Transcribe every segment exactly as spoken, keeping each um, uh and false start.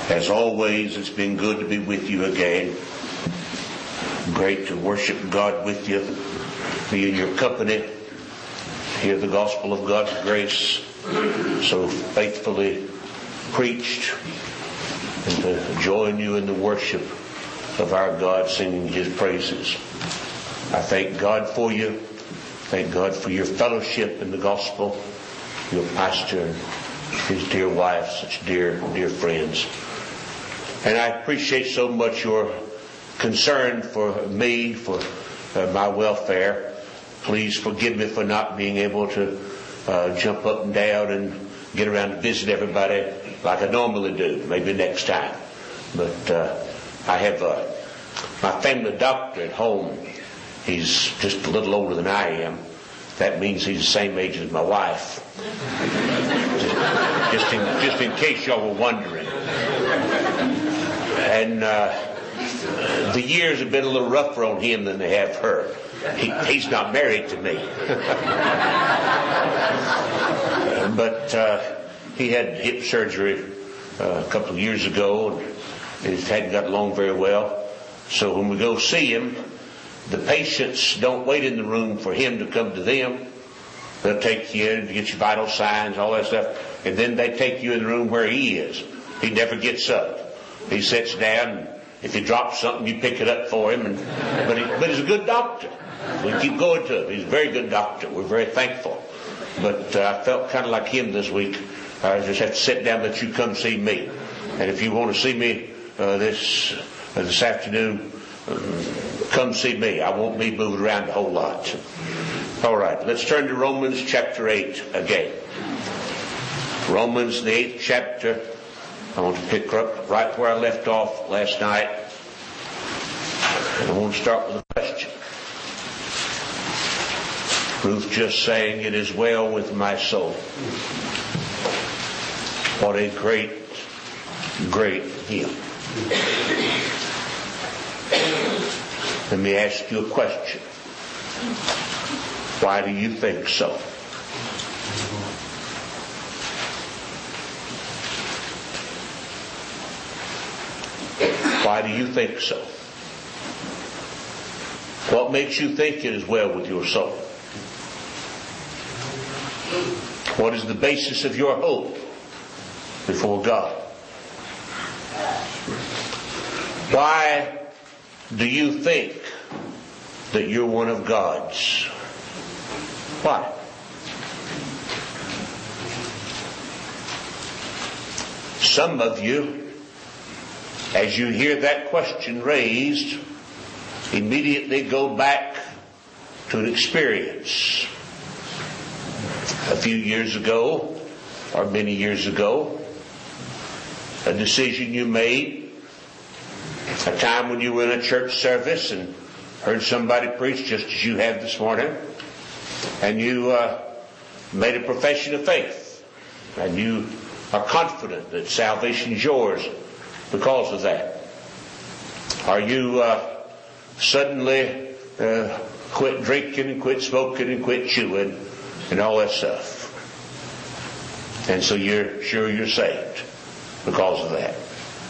As always, it's been good to be with you again. Great to worship God with you, be in your company, hear the gospel of God's grace so faithfully preached, and to join you in the worship of our God, singing His praises. I thank God for you. Thank God for your fellowship in the gospel, your pastor and his dear wife, such dear, dear friends. And I appreciate so much your concern for me, for uh, my welfare. Please forgive me for not being able to uh, jump up and down and get around to visit everybody like I normally do. Maybe next time. But uh, I have uh, my family doctor at home. He's just a little older than I am. That means he's the same age as my wife. just, in, just in case y'all were wondering. And uh, the years have been a little rougher on him than they have her. He, he's not married to me. but uh, he had hip surgery uh, a couple of years ago, and it hadn't got along very well. So when we go see him, the patients don't wait in the room for him to come to them. They'll take you in to get your vital signs, all that stuff, and then they take you in the room where he is. He never gets up. He sits down, and if he drops something, you pick it up for him. And, but, he, but he's a good doctor. We keep going to him. He's a very good doctor. We're very thankful. But uh, I felt kind of like him this week. I just have to sit down and let you come see me. And if you want to see me uh, this uh, this afternoon, um, come see me. I won't be moving around a whole lot. All right, let's turn to Romans chapter eight again. Romans, the eighth chapter. I want to pick up right where I left off last night. And I want to start with a question. Ruth just saying, "It is well with my soul." What a great, great hymn. Let me ask you a question. Why do you think so? Why do you think so? What makes you think it is well with your soul? What is the basis of your hope before God? Why do you think that you're one of God's? Why? Some of you, as you hear that question raised, immediately go back to an experience. A few years ago, or many years ago, a decision you made, a time when you were in a church service and heard somebody preach just as you have this morning, and you uh, made a profession of faith, and you are confident that salvation is yours because of that. Are you uh, suddenly uh, quit drinking and quit smoking and quit chewing and all that stuff? And so you're sure you're saved because of that.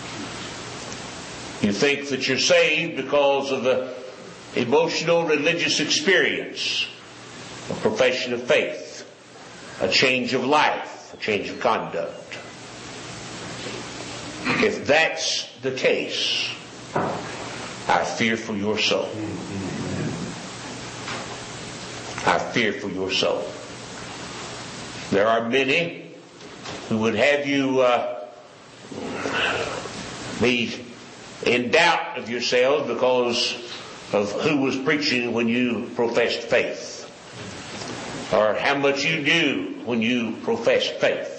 You think that you're saved because of the emotional religious experience, a profession of faith, a change of life, a change of conduct. If that's the case, I fear for your soul. I fear for your soul. There are many who would have you uh, be in doubt of yourselves because of who was preaching when you professed faith, or how much you knew when you professed faith.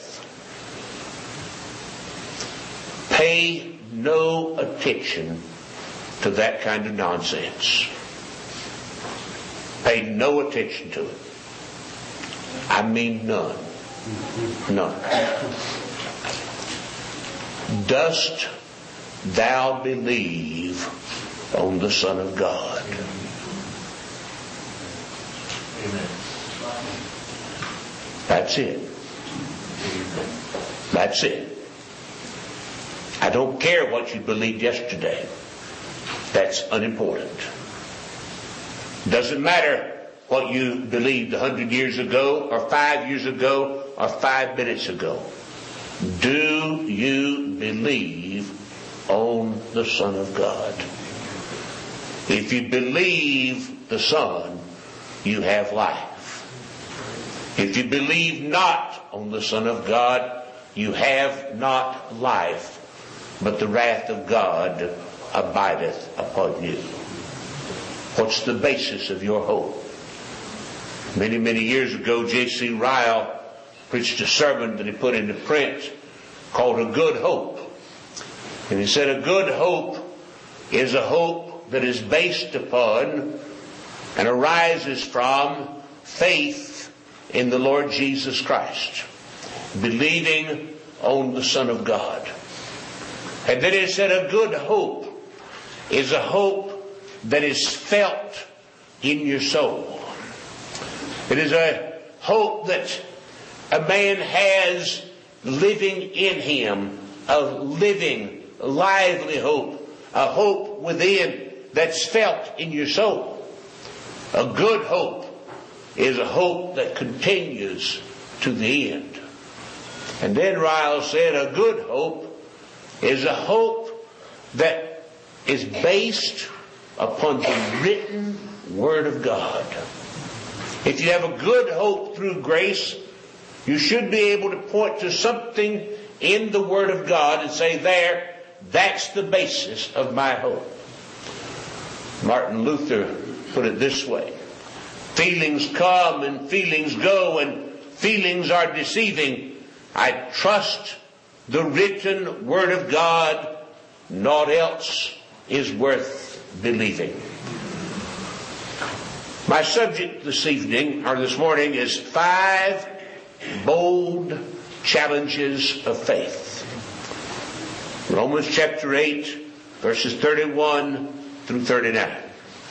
Pay no attention to that kind of nonsense. Pay no attention to it. I mean none. None. Dost thou believe on the Son of God? Amen. That's it. That's it. I don't care what you believed yesterday. That's unimportant. Doesn't matter what you believed a hundred years ago or five years ago or five minutes ago. Do you believe on the Son of God? If you believe the Son, you have life. If you believe not on the Son of God, you have not life, but the wrath of God abideth upon you. What's the basis of your hope? Many, many years ago, J C Ryle preached a sermon that he put into print called A Good Hope. And he said a good hope is a hope that is based upon and arises from faith in the Lord Jesus Christ, believing on the Son of God. And then he said a good hope is a hope that is felt in your soul. It is a hope that a man has living in him, a living, lively hope, a hope within that's felt in your soul. A good hope is a hope that continues to the end. And then Ryle said a good hope is a hope that is based upon the written Word of God. If you have a good hope through grace, you should be able to point to something in the Word of God and say, there, that's the basis of my hope. Martin Luther put it this way: feelings come and feelings go, and feelings are deceiving. I trust the written Word of God, naught else is worth believing. My subject this evening, or this morning, is five bold challenges of faith. Romans chapter eight, verses thirty-one through thirty-nine.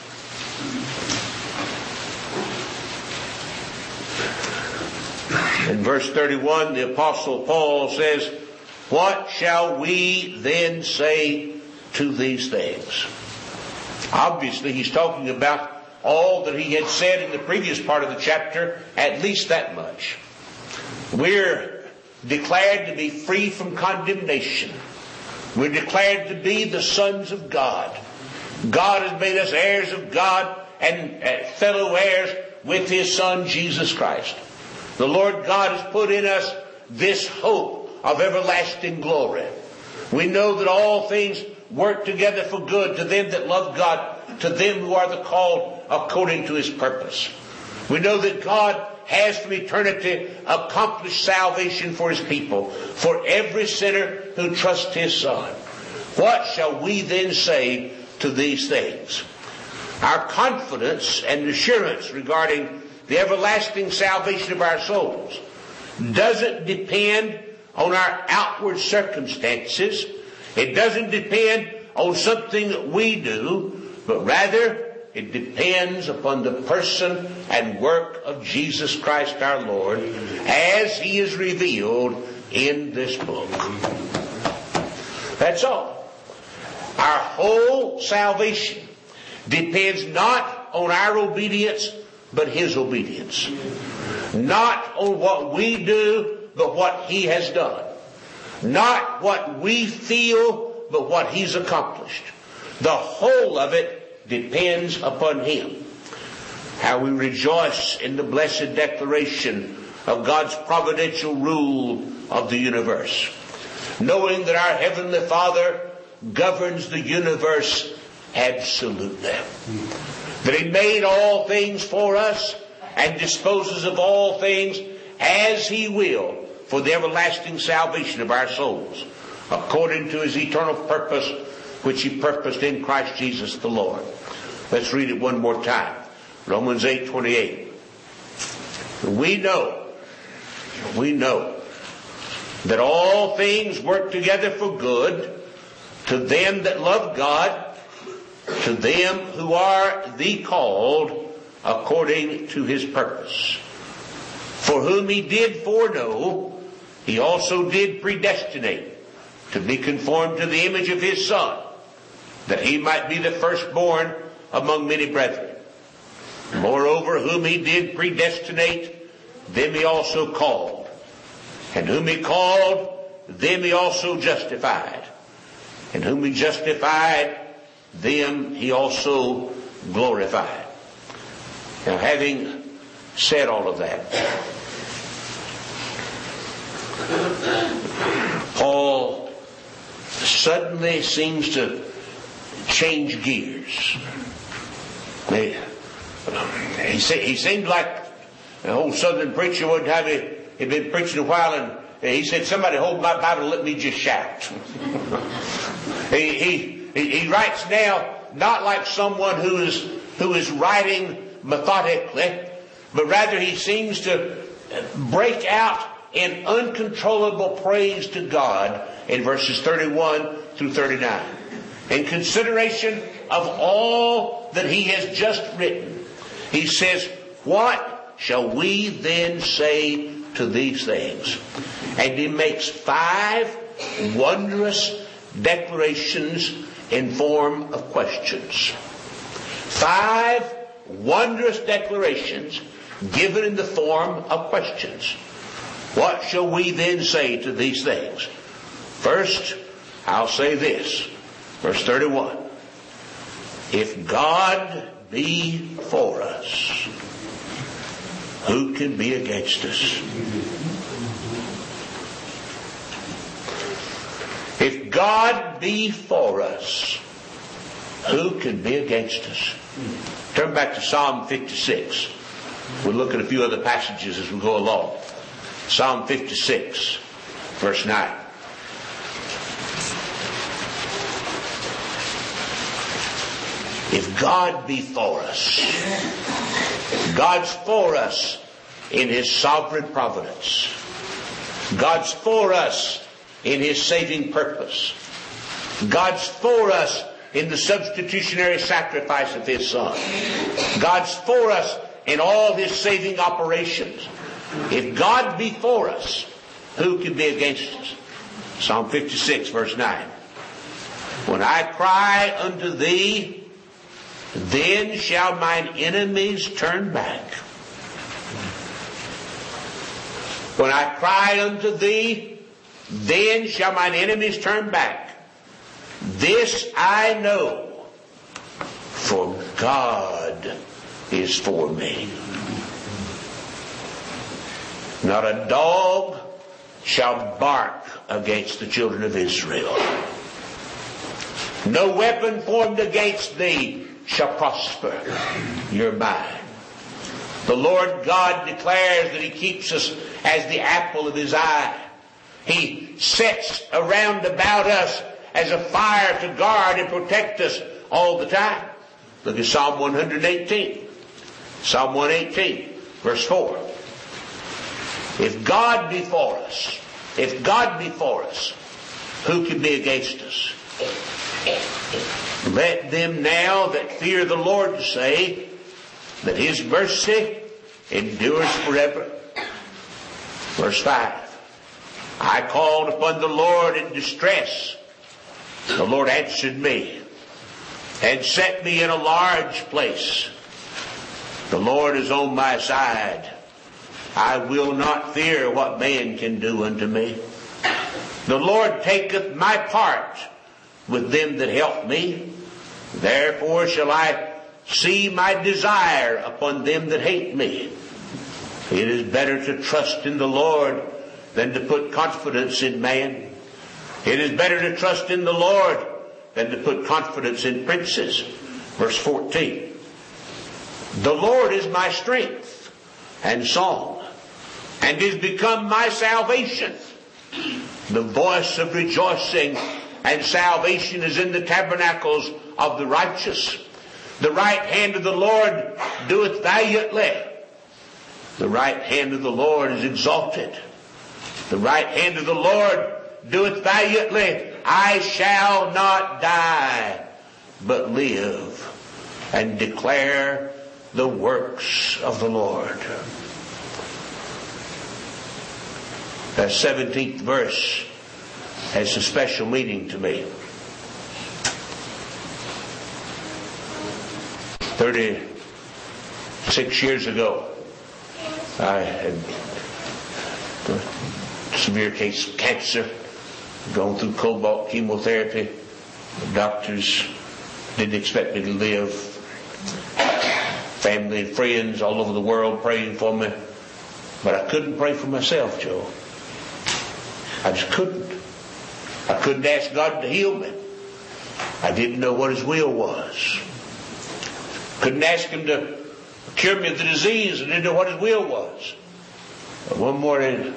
In verse thirty-one, the Apostle Paul says, "What shall we then say to these things?" Obviously, he's talking about all that he had said in the previous part of the chapter, at least that much. We're declared to be free from condemnation. We're declared to be the sons of God. God has made us heirs of God and fellow heirs with His Son, Jesus Christ. The Lord God has put in us this hope of everlasting glory. We know that all things work together for good to them that love God, to them who are the called according to His purpose. We know that God has from eternity accomplished salvation for His people, for every sinner who trusts His Son. What shall we then say to these things? Our confidence and assurance regarding the everlasting salvation of our souls doesn't depend on our outward circumstances. It doesn't depend on something that we do, but rather it depends upon the person and work of Jesus Christ our Lord as He is revealed in this book. That's all. Our whole salvation depends not on our obedience, but His obedience. Not on what we do, but what He has done. Not what we feel, but what He's accomplished. The whole of it depends upon Him. How we rejoice in the blessed declaration of God's providential rule of the universe, knowing that our Heavenly Father governs the universe absolutely. That He made all things for us and disposes of all things as He will for the everlasting salvation of our souls, according to His eternal purpose, which He purposed in Christ Jesus the Lord. Let's read it one more time. Romans eight twenty-eight. We know, we know that all things work together for good to them that love God, to them who are the called according to His purpose. For whom He did foreknow, He also did predestinate to be conformed to the image of his Son, that he might be the firstborn among many brethren. Moreover, whom he did predestinate, them he also called. And whom he called, them he also justified. And whom he justified, them he also glorified. Now, having said all of that, Paul suddenly seems to change gears. He, he, he seemed like an old Southern preacher one time. He, he'd been preaching a while, and he said, "Somebody hold my Bible and let me just shout." he, he, he writes now not like someone who is, who is writing methodically, but rather he seems to break out in uncontrollable praise to God in verses thirty-one through thirty-nine. In consideration of all that he has just written, he says, "What shall we then say to these things?" And he makes five wondrous declarations in form of questions. Five wondrous declarations given in the form of questions. What shall we then say to these things? First, I'll say this. Verse thirty-one. If God be for us, who can be against us? If God be for us, who can be against us? Turn back to Psalm fifty-six. We'll look at a few other passages as we go along. Psalm fifty-six, verse nine. If God be for us, God's for us in his sovereign providence. God's for us in his saving purpose. God's for us in the substitutionary sacrifice of his Son. God's for us in all his saving operations. If God be for us, who can be against us? Psalm fifty-six, verse nine. When I cry unto thee, then shall mine enemies turn back. When I cry unto thee, then shall mine enemies turn back. This I know, for God is for me. Not a dog shall bark against the children of Israel. No weapon formed against thee shall prosper. You're mine. The Lord God declares that he keeps us as the apple of his eye. He sets around about us as a fire to guard and protect us all the time. Look at Psalm one eighteen. Psalm one eighteen, verse four. If God be for us, if God be for us, who can be against us? Let them now that fear the Lord say that his mercy endures forever. Verse five. I called upon the Lord in distress. The Lord answered me and set me in a large place. The Lord is on my side. I will not fear what man can do unto me. The Lord taketh my part with them that help me. Therefore shall I see my desire upon them that hate me. It is better to trust in the Lord than to put confidence in man. It is better to trust in the Lord than to put confidence in princes. Verse fourteen. The Lord is my strength and song, and is become my salvation. The voice of rejoicing and salvation is in the tabernacles of the righteous. The right hand of the Lord doeth valiantly. The right hand of the Lord is exalted. The right hand of the Lord doeth valiantly. I shall not die, but live and declare the works of the Lord. That seventeenth verse has a special meaning to me. Thirty-six years ago, I had a severe case of cancer, going through cobalt chemotherapy. The doctors didn't expect me to live. Family and friends all over the world praying for me. But I couldn't pray for myself, Joe. I just couldn't. I couldn't ask God to heal me. I didn't know what His will was. Couldn't ask Him to cure me of the disease. I didn't know what His will was. But one morning,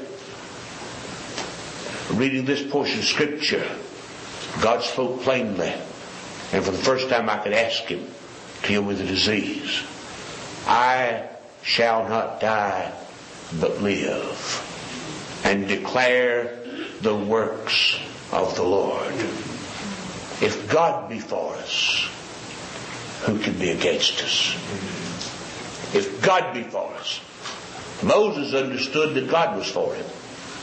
reading this portion of Scripture, God spoke plainly. And for the first time I could ask Him to heal me of the disease. I shall not die, but live, and declare the works of the Lord. If God be for us, who can be against us? If God be for us. Moses understood that God was for him.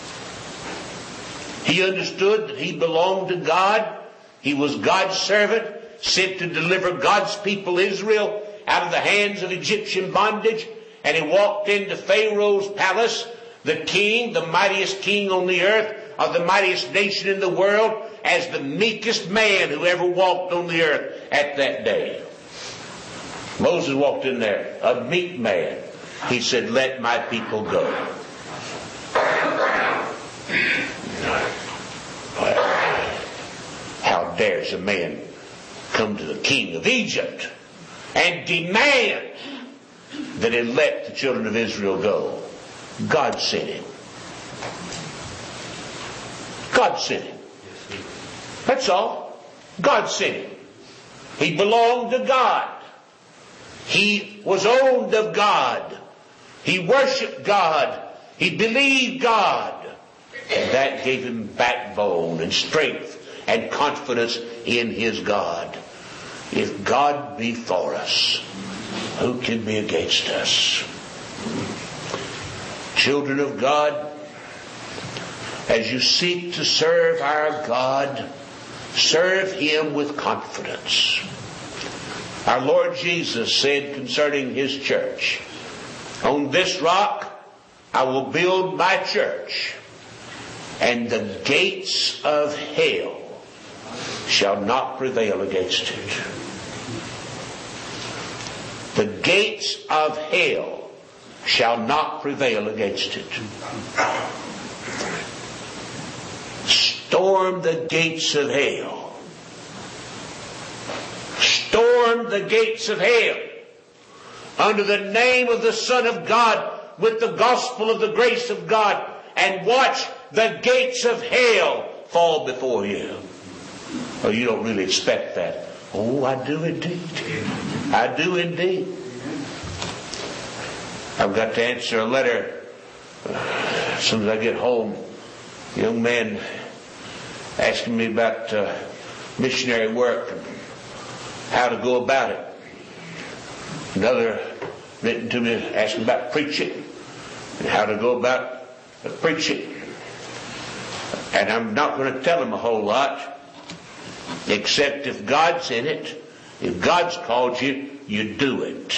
He understood that he belonged to God. He was God's servant, sent to deliver God's people Israel out of the hands of Egyptian bondage. And he walked into Pharaoh's palace, the king, the mightiest king on the earth, of the mightiest nation in the world, as the meekest man who ever walked on the earth at that day. Moses walked in there, a meek man. He said, "Let my people go." Well, how dares a man come to the king of Egypt and demand that he let the children of Israel go? God sent him. God sent him. That's all. God sent him. He belonged to God. He was owned of God. He worshiped God. He believed God. And that gave him backbone and strength and confidence in his God. If God be for us, who can be against us? Children of God, as you seek to serve our God, serve Him with confidence. Our Lord Jesus said concerning His church, "On this rock I will build my church, and the gates of hell shall not prevail against it." The gates of hell shall not prevail against it. Storm the gates of hell. Storm the gates of hell under the name of the Son of God with the gospel of the grace of God, and watch the gates of hell fall before you. Oh, you don't really expect that. Oh, I do indeed. I do indeed. I've got to answer a letter as soon as I get home. A young man asking me about uh, missionary work and how to go about it. Another written to me asking about preaching and how to go about uh, preaching. And I'm not going to tell him a whole lot, except if God's in it, if God's called you, you do it.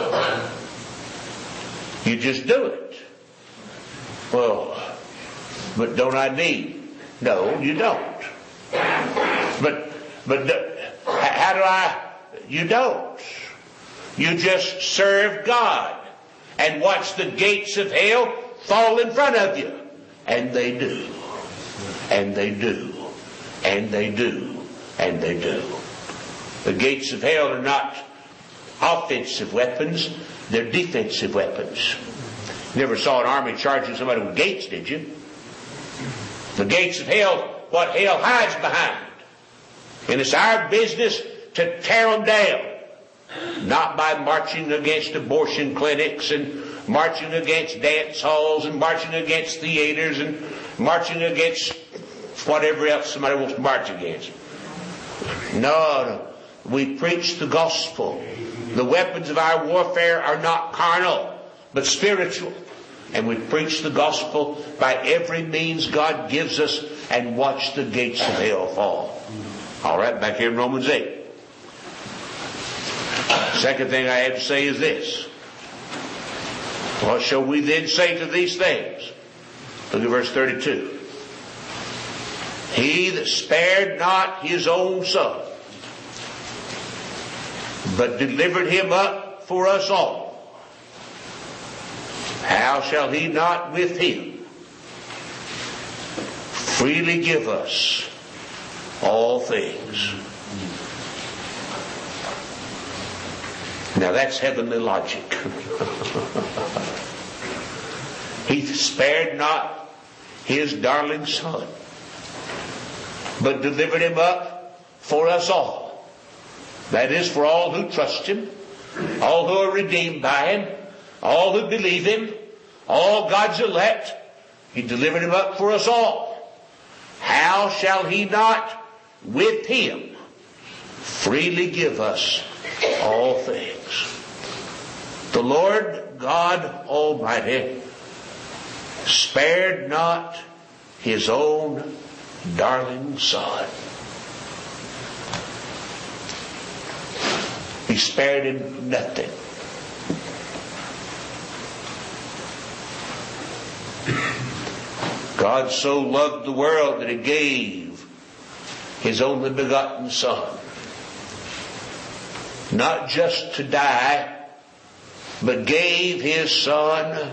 You just do it. Well, but don't I need? No, you don't. But, but how do I? You don't. You just serve God and watch the gates of hell fall in front of you. And they do. And they do. And they do. And they do. The gates of hell are not offensive weapons. They're defensive weapons. You never saw an army charging somebody with gates, did you? The gates of hell, what hell hides behind. And it's our business to tear them down. Not by marching against abortion clinics and marching against dance halls and marching against theaters and marching against whatever else somebody wants to march against. No, no. We preach the gospel. The weapons of our warfare are not carnal, but spiritual. and we preach the gospel by every means God gives us, and watch the gates of hell fall. All right, back here in Romans eight. Second thing I have to say is this. What shall we then say to these things? Look at verse thirty-two. He that spared not his own son, but delivered him up for us all, how shall he not with him freely give us all things? Now that's heavenly logic. He spared not his darling son, but delivered him up for us all. That is, for all who trust him, all who are redeemed by him, all who believe him, all God's elect. He delivered him up for us all. How shall he not with him freely give us all things? The Lord God Almighty spared not his own darling son. He spared him nothing. God so loved the world that he gave his only begotten son, not just to die, but gave his son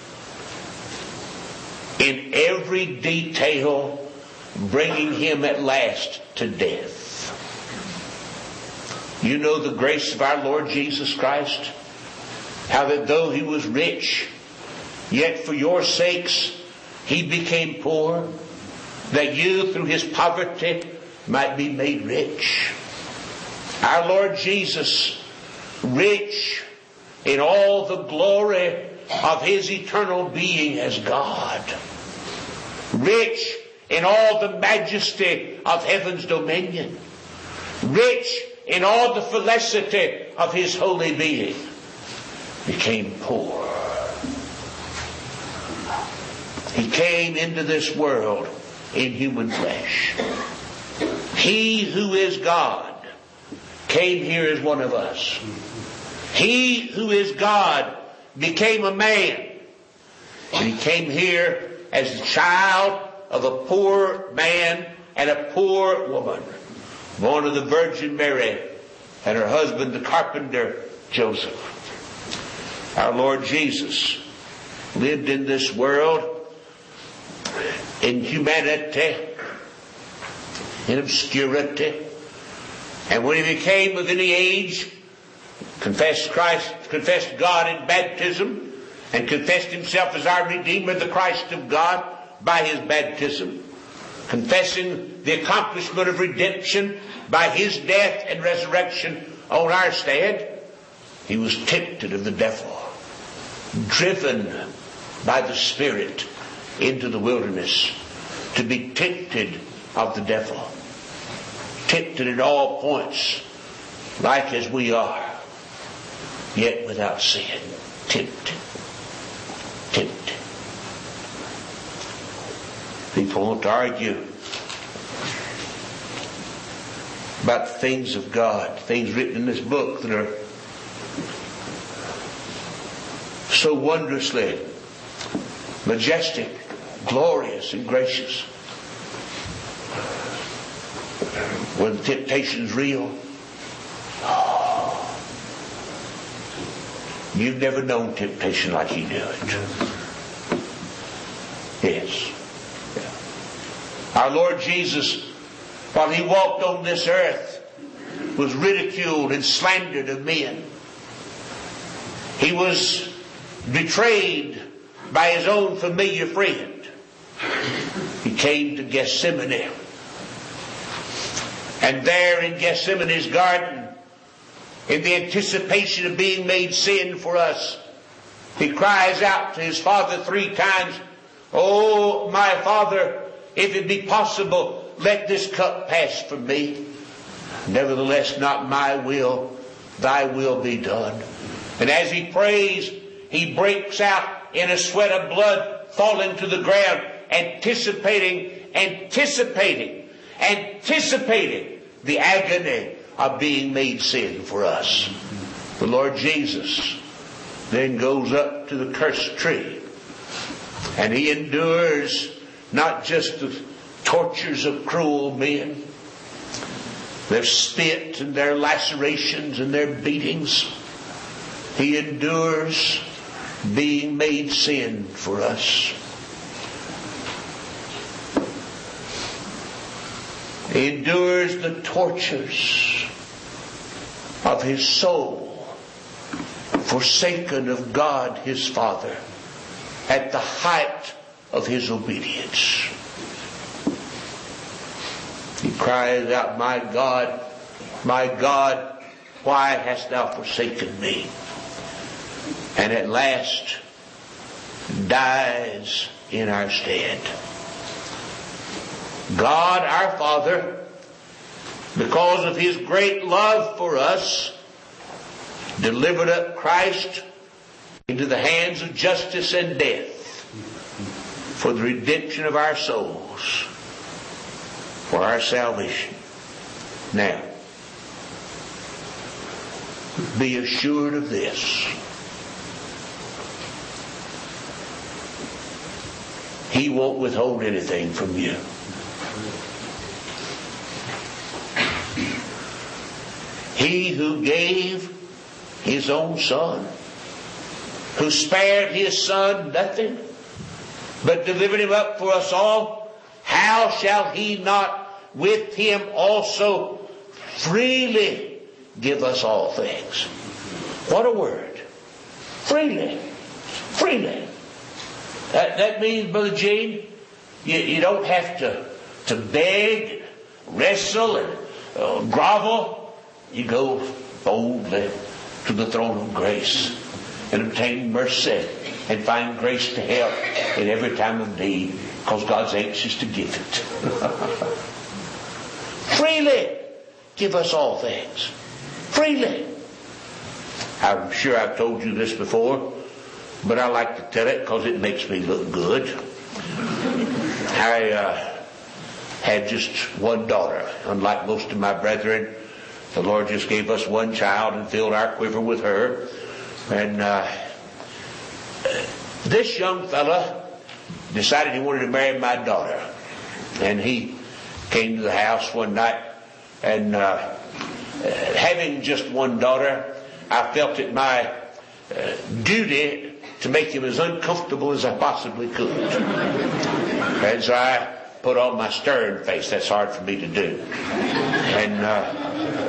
in every detail, bringing him at last to death. You know the grace of our Lord Jesus Christ, how that though he was rich, yet for your sakes he became poor, that you through his poverty might be made rich. Our Lord Jesus, rich in all the glory of his eternal being as God, rich in all the majesty of heaven's dominion, rich in all the felicity of his holy being, became poor. He came into this world in human flesh. He who is God came here as one of us. He who is God became a man. And he came here as the child of a poor man and a poor woman, born of the Virgin Mary and her husband, the carpenter Joseph. Our Lord Jesus lived in this world in humanity, in obscurity, and when he became of any age, confessed Christ, confessed God in baptism, and confessed himself as our Redeemer, the Christ of God, by his baptism, confessing the accomplishment of redemption by his death and resurrection on our stead, he was tempted of the devil, driven by the Spirit into the wilderness to be tempted of the devil, tempted at all points, like as we are, yet without sin. Tempted. Tempted. People want to argue about the things of God, things written in this book that are so wondrously majestic, glorious, and gracious. When the temptation's real, oh, you've never known temptation like he knew it. Yes. Our Lord Jesus, while he walked on this earth, was ridiculed and slandered of men. He was betrayed by his own familiar friend. He came to Gethsemane. And there in Gethsemane's garden, in the anticipation of being made sin for us, he cries out to his Father three times, "Oh, my Father, if it be possible, let this cup pass from me. Nevertheless, not my will, thy will be done." And as he prays, he breaks out in a sweat of blood falling to the ground, anticipating, anticipating, anticipating the agony of being made sin for us. The Lord Jesus then goes up to the cursed tree, and He endures not just the tortures of cruel men, their spit and their lacerations and their beatings. He endures being made sin for us. He endures the tortures of His soul, forsaken of God His Father at the height of His obedience. He cries out, "My God, my God, why hast thou forsaken me?" And at last dies in our stead. God our Father, because of His great love for us, delivered up Christ into the hands of justice and death for the redemption of our souls, for our salvation. Now, be assured of this. He won't withhold anything from you. He who gave His own Son, who spared His Son nothing, but delivered Him up for us all, how shall He not with Him also freely give us all things? What a word. Freely. Freely. That, that means, Brother Gene, you, you don't have to, to beg, wrestle, and uh, grovel. You go boldly to the throne of grace and obtain mercy and find grace to help in every time of need, because God's anxious to give it. Freely give us all things. Freely. I'm sure I've told you this before, but I like to tell it because it makes me look good. I uh, had just one daughter. Unlike most of my brethren, the Lord just gave us one child and filled our quiver with her. And uh, this young fella decided he wanted to marry my daughter. And he came to the house one night, and uh, having just one daughter, I felt it my uh, duty to make him as uncomfortable as I possibly could. And so I put on my stern face. That's hard for me to do. And uh,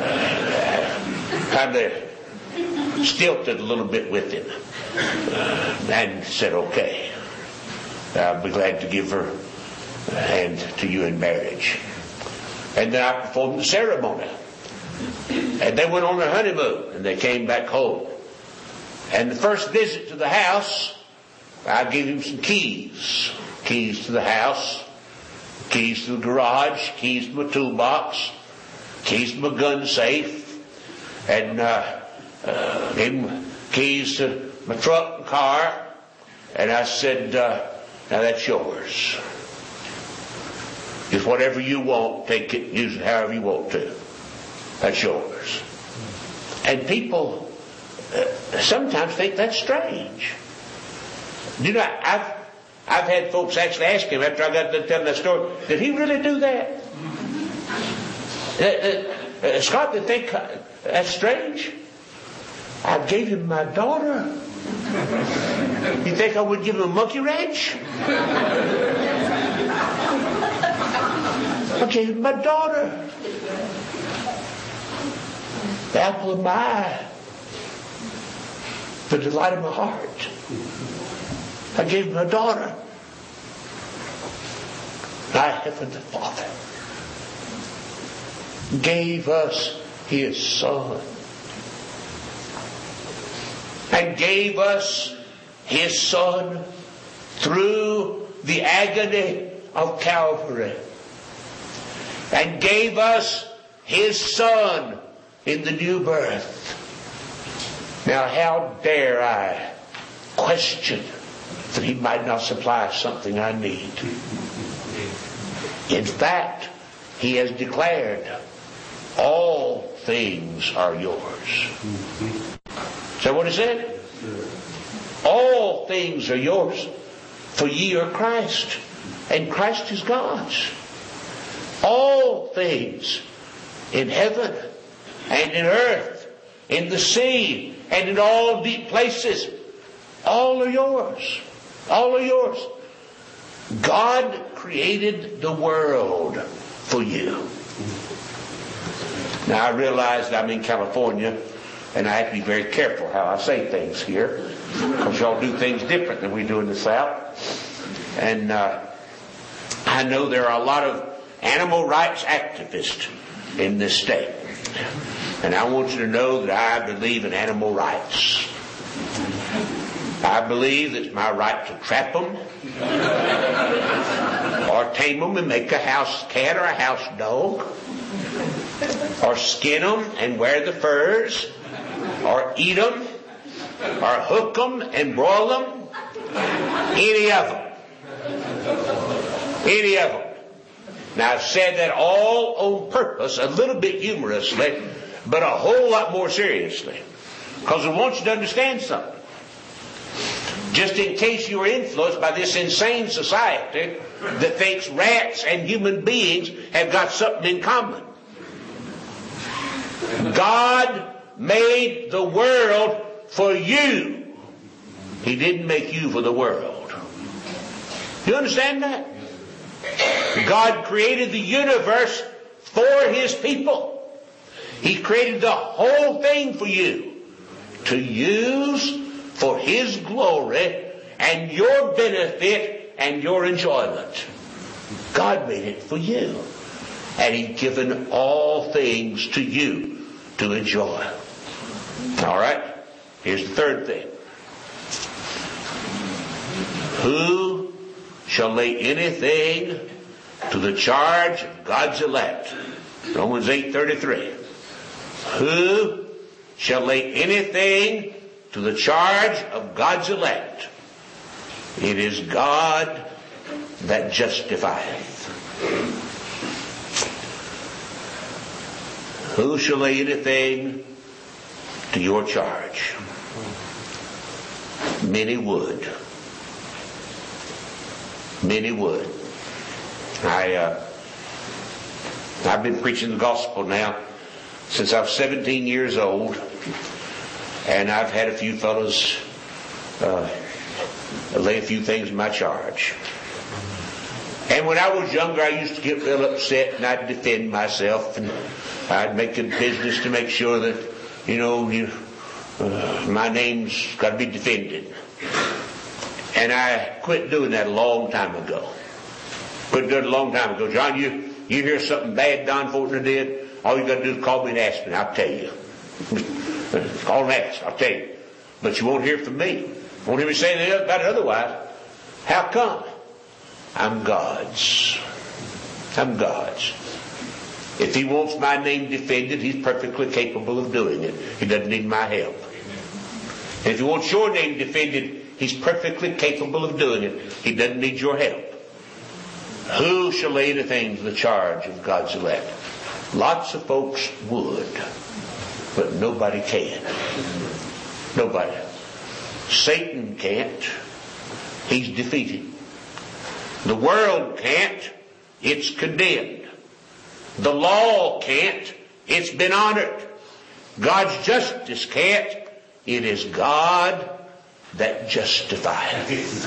kind of stilted a little bit with him. Uh, and said, "Okay, I'll be glad to give her a hand to you in marriage." And then I performed the ceremony. And they went on their honeymoon, and they came back home. And the first visit to the house, I gave him some keys. Keys to the house, keys to the garage, keys to my toolbox, keys to my gun safe, and uh, uh, gave him keys to my truck and car. And I said, uh, "Now that's yours. Just whatever you want, take it, use it however you want to. That's yours." And people uh, sometimes think that's strange. You know, I've I've had folks actually ask him after I got done telling that story, "Did he really do that? Uh, uh, uh, Scott, did think uh, that's strange? I gave him my daughter. You think I would give him a monkey wrench? I gave him my daughter. The apple of my eye. The delight of my heart. I gave him my daughter. Thy heavenly Father gave us His Son. And gave us His Son through the agony of Calvary. And gave us His Son in the new birth. Now how dare I question that He might not supply something I need. In fact, He has declared, all things are yours. Is that what He said? All things are yours, for ye are Christ, and Christ is God's. All things in heaven and in earth, in the sea, and in all deep places, all are yours. All are yours. God created the world for you. Now I realize that I'm in California, and I have to be very careful how I say things here, because y'all do things different than we do in the South. And uh, I know there are a lot of animal rights activists in this state. And I want you to know that I believe in animal rights. I believe it's my right to trap them, or tame them and make a house cat or a house dog, or skin them and wear the furs, or eat them, or hook them and broil them. Any of them. Any of them. Now I've said that all on purpose, a little bit humorously, but a whole lot more seriously. Because I want you to understand something. Just in case you are influenced by this insane society that thinks rats and human beings have got something in common. God made the world for you. He didn't make you for the world. You understand that? God created the universe for His people. He created the whole thing for you to use for His glory and your benefit and your enjoyment. God made it for you. And He's given all things to you to enjoy. All right? Here's the third thing. Who shall lay anything to the charge of God's elect? Romans eight thirty-three. Who shall lay anything to the charge of God's elect? It is God that justifieth. Who shall lay anything to your charge? Many would. Many would. I, uh, I've been preaching the gospel now since I was seventeen years old, and I've had a few fellows uh, lay a few things in my charge. And when I was younger, I used to get real upset, and I'd defend myself, and I'd make a business to make sure that, you know, you, uh, my name's got to be defended. And I quit doing that a long time ago. Quit doing it a long time ago. John, you, you hear something bad Don Fortner did, all you got to do is call me and ask me, and I'll tell you. Call and ask, I'll tell you. But you won't hear from me. You won't hear me say anything about it otherwise. How come? I'm God's. I'm God's. If He wants my name defended, He's perfectly capable of doing it. He doesn't need my help. And if He wants your name defended, He's perfectly capable of doing it. He doesn't need your help. Who shall lay anything to the charge of God's elect? Lots of folks would, but nobody can. Nobody. Satan can't. He's defeated. The world can't. It's condemned. The law can't. It's been honored. God's justice can't. It is God that justifieth.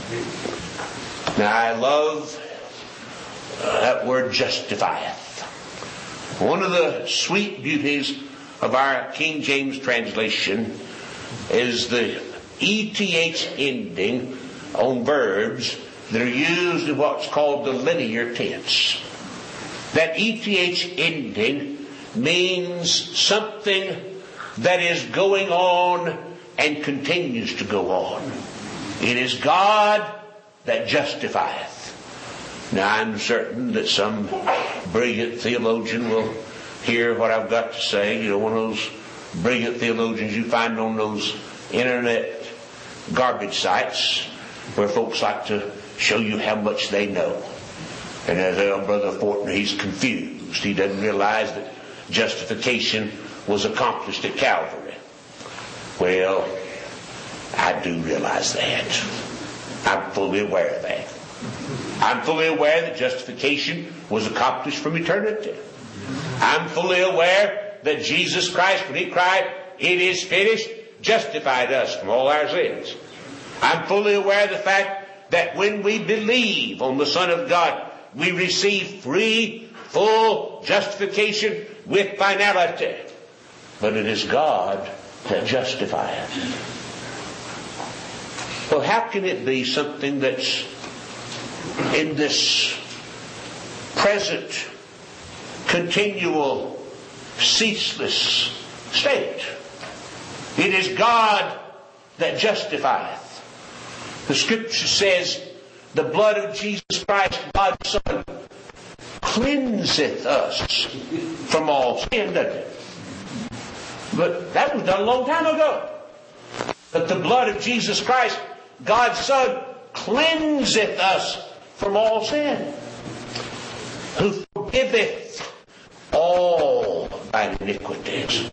Now I love uh, that word justifieth. One of the sweet beauties of our King James translation is the E T H ending on verbs that are used in what's called the linear tense. That E T H ending means something that is going on and continues to go on. It is God that justifieth. Now I'm certain that some brilliant theologian will hear what I've got to say. You know, one of those brilliant theologians you find on those internet garbage sites. where folks like to show you how much they know. And as our brother Fortner, he's confused. He doesn't realize that justification was accomplished at Calvary. Well, I do realize that. I'm fully aware of that. I'm fully aware that justification was accomplished from eternity. I'm fully aware that Jesus Christ, when He cried, "It is finished," justified us from all our sins. I'm fully aware of the fact that when we believe on the Son of God, we receive free, full justification with finality. But it is God that justifies. Well, how can it be something that's in this present, continual, ceaseless state? It is God that justifieth. The Scripture says, the blood of Jesus Christ, God's Son, cleanseth us from all sin, doesn't it? But that was done a long time ago. But the blood of Jesus Christ, God's Son, cleanseth us from all sin, who forgiveth all thine iniquities.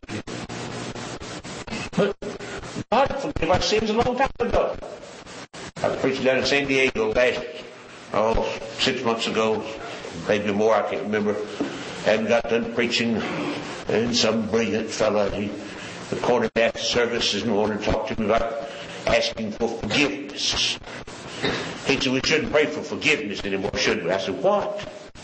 But God forgave our sins a long time ago. I was preaching down in San Diego last, oh, six months ago, maybe more, I can't remember. I hadn't got done preaching, and some brilliant fellow, he, the corner after services, and wanted to talk to me about asking for forgiveness. He said, we shouldn't pray for forgiveness anymore, should we? I said, what?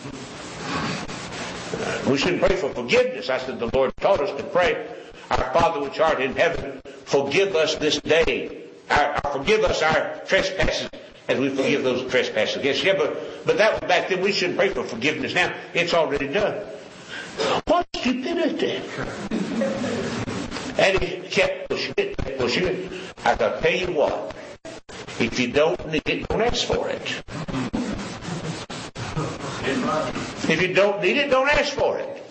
Uh, we shouldn't pray for forgiveness. I said, the Lord taught us to pray, our Father which art in heaven, forgive us this day. Our, our, forgive us our trespasses as we forgive those trespasses against us. Yeah, but, but that was back then. We shouldn't pray for forgiveness now. It's already done. What stupidity. And he kept pushing it, pushing it. I got to tell you what. If you don't need it, don't ask for it. If you don't need it, don't ask for it.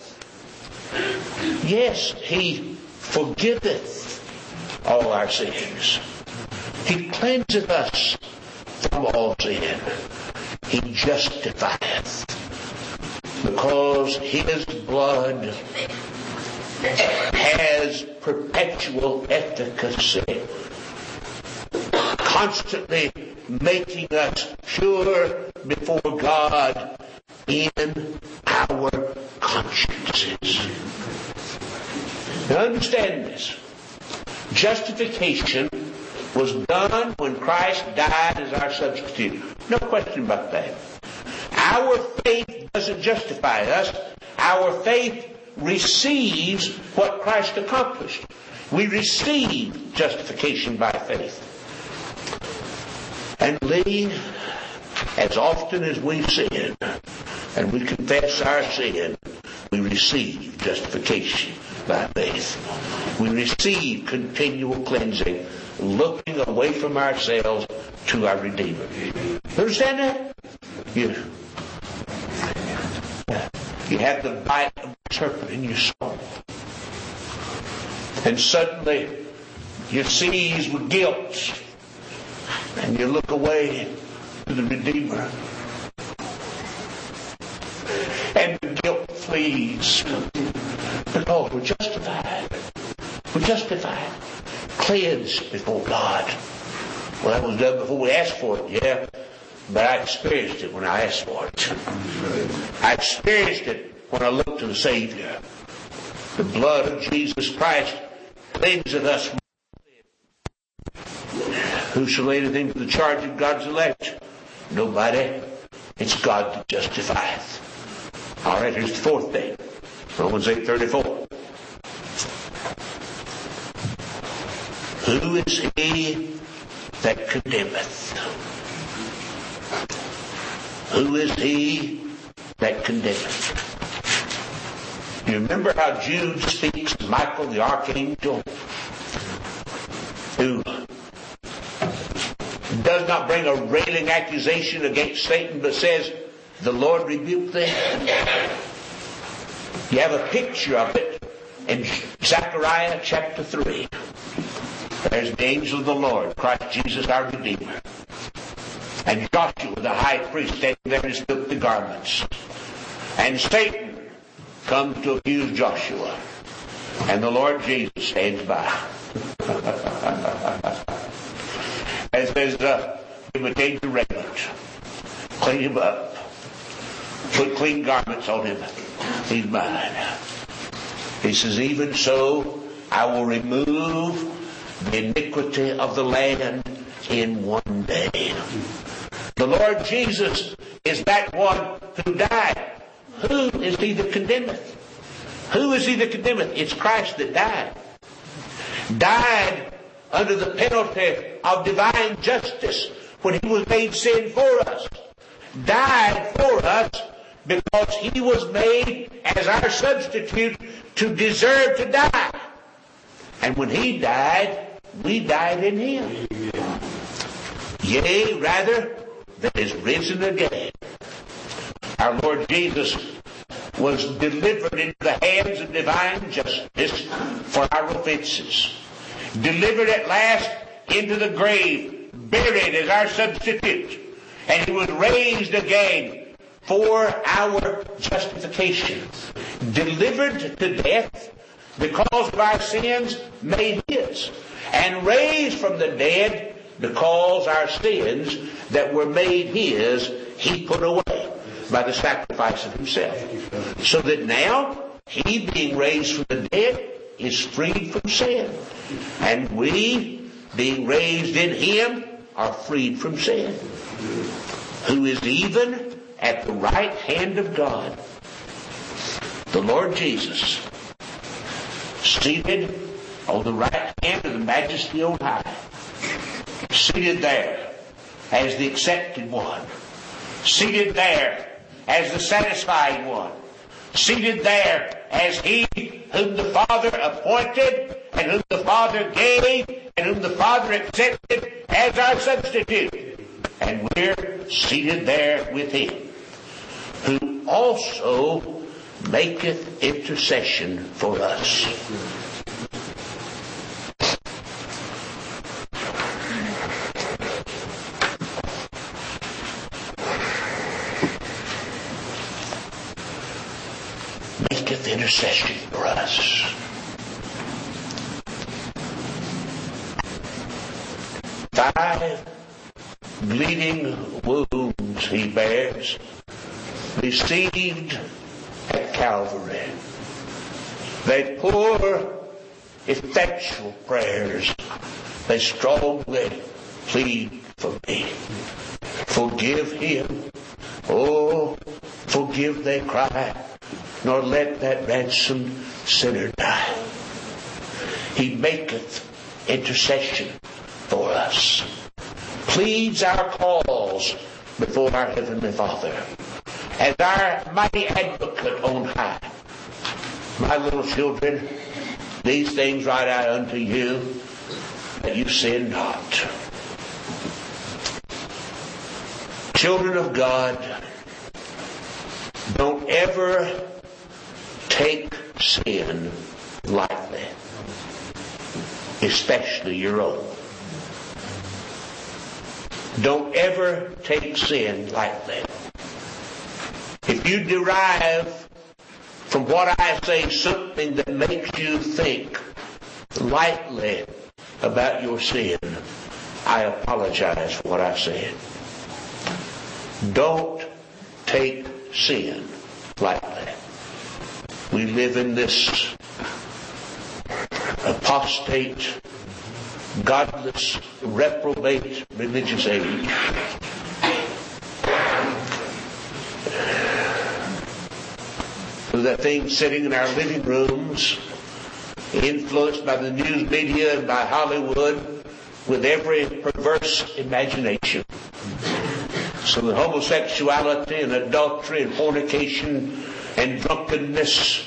Yes, He forgiveth all our sins. He cleanseth us from all sin. He justifieth. Because His blood has perpetual efficacy, constantly making us pure before God in our consciences. Now understand this. Justification was done when Christ died as our substitute. No question about that. Our faith doesn't justify us. Our faith receives what Christ accomplished. We receive justification by faith. And Lee, as often as we sin and we confess our sin, we receive justification by faith. We receive continual cleansing, looking away from ourselves to our Redeemer. You understand that? You, you have the bite of the serpent in your soul. And suddenly you're seized with guilt. And you look away to the Redeemer. And the guilt flees. Because we're justified. We're justified. Cleansed before God. Well, that was done before we asked for it, yeah. But I experienced it when I asked for it. I experienced it when I looked to the Savior. The blood of Jesus Christ cleanseth us from sin. Who shall lay anything to the charge of God's elect? Nobody. It's God that justifieth. All right, here's the fourth thing. Romans eight thirty-four. Who is he that condemneth? Who is he that condemneth? You remember how Jude speaks to Michael the archangel, who does not bring a railing accusation against Satan, but says, the Lord rebuked thee. You have a picture of it in Zechariah chapter three. There's the angel of the Lord, Christ Jesus our Redeemer. And Joshua, the high priest, standing there in his filthy garments. And Satan comes to accuse Joshua. And the Lord Jesus stands by. And says, uh, imitate the raiment. Clean him up. Put clean garments on him. He's mine. He says, even so, I will remove the iniquity of the land in one day. The Lord Jesus is that one who died. Who is he that condemneth? Who is he that condemneth? It's Christ that died. Died under the penalty of divine justice when he was made sin for us. Died for us because he was made as our substitute to deserve to die. And when he died, we died in him. Yea, rather, that is risen again. Our Lord Jesus was delivered into the hands of divine justice for our offenses. Delivered at last into the grave, buried as our substitute. And he was raised again for our justification. Delivered to death because of our sins made his. And raised from the dead because our sins that were made his, he put away by the sacrifice of himself. So that now, he being raised from the dead is freed from sin. And we, being raised in him, are freed from sin. Who is even at the right hand of God. The Lord Jesus, seated on the right hand of the Majesty on high. Seated there as the accepted one. Seated there as the satisfied one. Seated there as he whom the Father appointed and whom the Father gave and whom the Father accepted as our substitute. And we're seated there with him, who also maketh intercession for us. Maketh intercession for us. Five bleeding wounds he bears, received at Calvary. They pour effectual prayers. They strongly plead for me. Forgive him. Oh, forgive, they cry, nor let that ransomed sinner die. He maketh intercession for us. Pleads our cause before our Heavenly Father as our mighty advocate on high. My little children, these things write I unto you, that you sin not. Children of God, don't ever take sin lightly, especially your own. Don't ever take sin lightly. If you derive from what I say something that makes you think lightly about your sin, I apologize for what I said. Don't take sin lightly. We live in this apostate, godless, reprobate religious age. The things sitting in our living rooms, influenced by the news media and by Hollywood, with every perverse imagination. So the homosexuality and adultery and fornication and drunkenness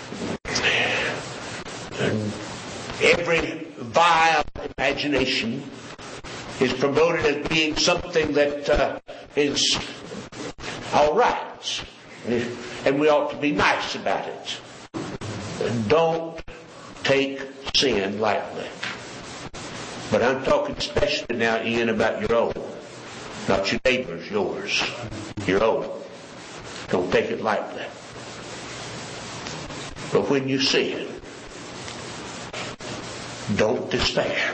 and every vile imagination is promoted as being something that uh, is all right. And we ought to be nice about it. And don't take sin lightly. But I'm talking especially now, Ian, about your own. Not your neighbor's, yours. Your own. Don't take it lightly. But when you see it, don't despair.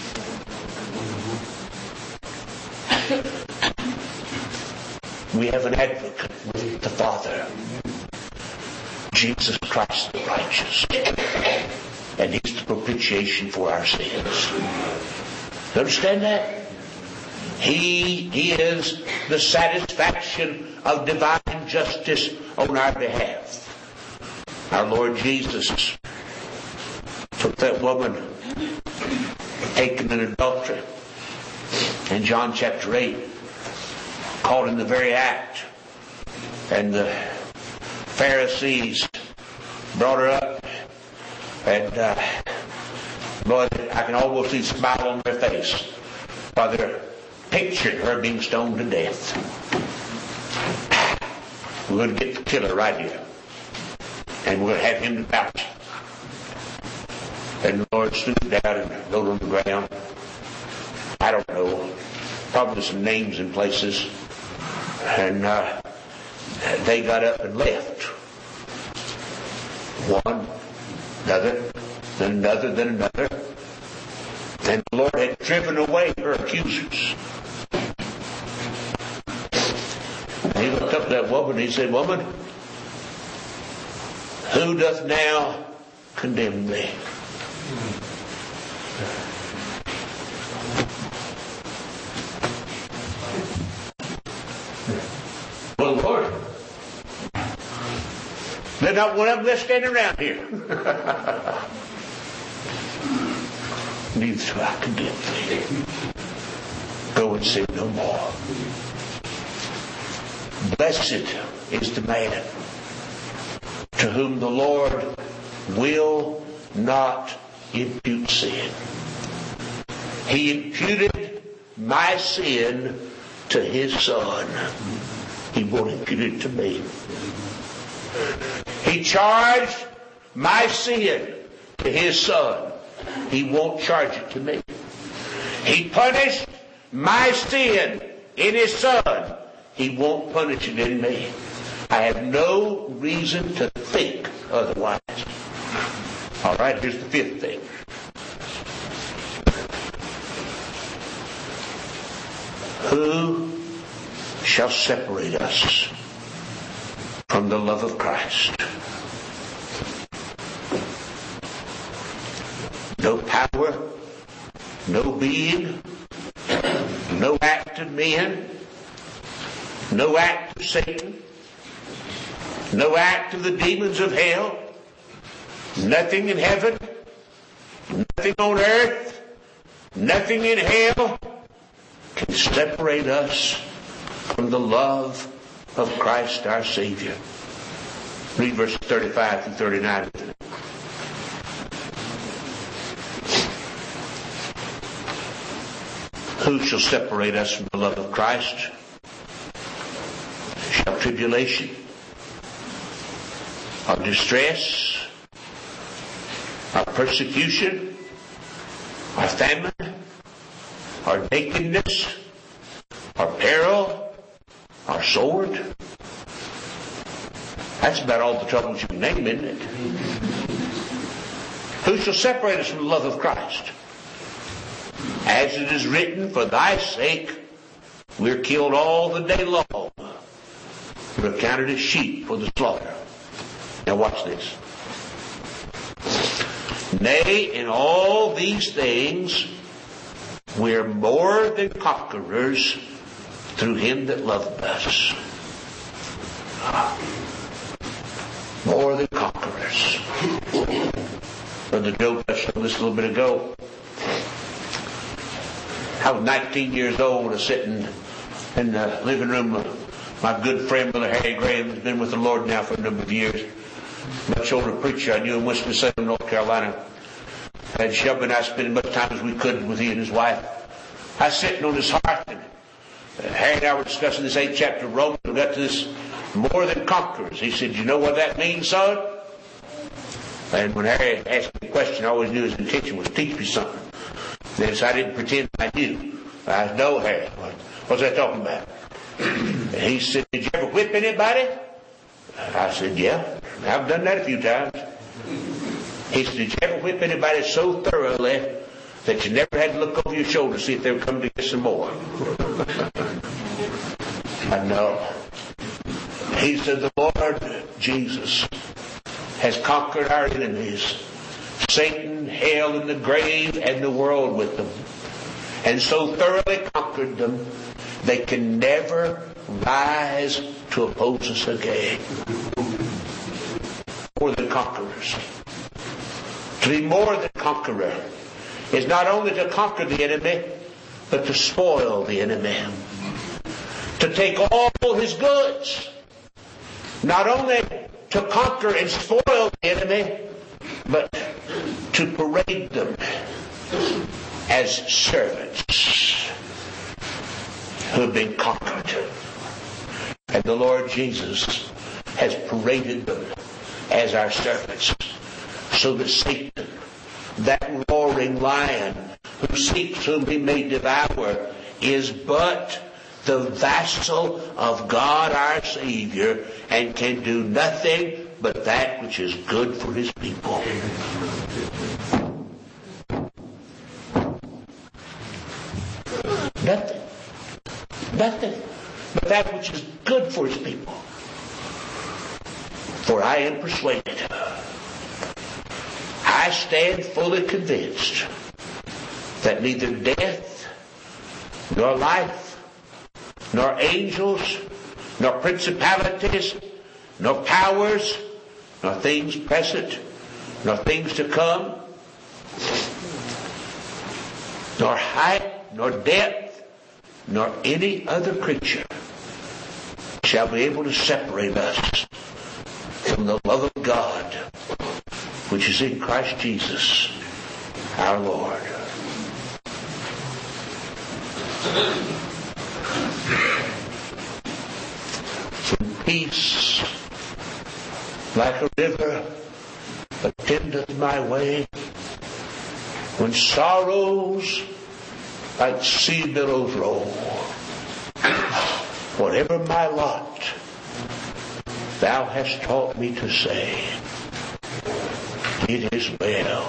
We have an advocate with the Father, Jesus Christ the righteous, and He's the propitiation for our sins. You understand that? He is the satisfaction of divine justice on our behalf. Our Lord Jesus took that woman taken in adultery in John chapter eight, caught in the very act, and the Pharisees brought her up, and uh, boy, I can almost see a smile on their face while they're picturing her being stoned to death. We're going to get the killer right here, and we're going to have him to vouch. And the Lord stooped down and wrote on the ground. I don't know, probably some names in places. And uh, they got up and left. One, another, then another, then another. And the Lord had driven away her accusers. And He looked up at that woman and He said, "Woman, who doth now condemn thee?" Well, Lord, there's not one of them that's standing around here. Neither do I condemn thee. Go and sin no more. Blessed is the man to whom the Lord will not impute sin. He imputed my sin to His Son. He won't impute it to me. He charged my sin to His Son. He won't charge it to me. He punished my sin in His Son. He won't punish it in me. I have no reason to think otherwise. All right, here's the fifth thing. Who shall separate us from the love of Christ? No power, no being, no act of men, no act of Satan, no act of the demons of hell, nothing in heaven, nothing on earth, nothing in hell can separate us from the love of Christ our Savior. Read verses thirty-five through thirty-nine. Who shall separate us from the love of Christ? Shall tribulation, or distress, or persecution, or famine, or nakedness, or peril, or sword? That's about all the troubles you can name, isn't it? Who shall separate us from the love of Christ? As it is written, for thy sake we're killed all the day long. We're counted as sheep for the slaughter. Now watch this. Nay, in all these things we're more than conquerors through Him that loved us. More than conquerors. Brother Joe touched on this a little bit ago. I was nineteen years old and sitting in the living room of my good friend Brother Harry Graham, who's been with the Lord now for a number of years. Much older preacher I knew in Winston-Salem, North Carolina. And Shelby and I spent as much time as we could with he and his wife. I was sitting on this hearth, and Harry and I were discussing this eighth chapter of Romans. We got to this more than conquerors. He said, "You know what that means, son?" And when Harry asked me a question, I always knew his intention was to teach me something. Then so I didn't pretend I knew. I know, Harry, What's that talking about? And he said, did you ever whip anybody? I said, yeah, I've done that a few times. He said, did you ever whip anybody so thoroughly that you never had to look over your shoulder to see if they were coming to get some more? I know. He said, the Lord Jesus has conquered our enemies, Satan, hell, and the grave, and the world with them. And so thoroughly conquered them, they can never rise to oppose us again. More than conquerors. To be more than conqueror is not only to conquer the enemy, but to spoil the enemy. To take all his goods. Not only to conquer and spoil the enemy, but to parade them as servants who have been conquered. And the Lord Jesus has paraded them as our servants, so that Satan, that roaring lion who seeks whom he may devour, is but the vassal of God our Savior, and can do nothing but that which is good for his people. Nothing. Nothing but that which is good for his people. For I am persuaded, I stand fully convinced that neither death, nor life, nor angels, nor principalities, nor powers, nor things present, nor things to come, nor height, nor depth, nor any other creature shall be able to separate us from the love of God, which is in Christ Jesus, our Lord. When peace, like a river, attendeth my way, when sorrows like sea billows roll, whatever my lot, thou hast taught me to say, it is well.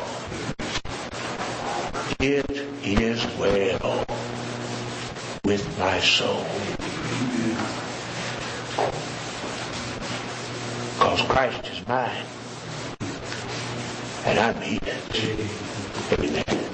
It is well with my soul. Because Christ is mine, and I'm his. Amen.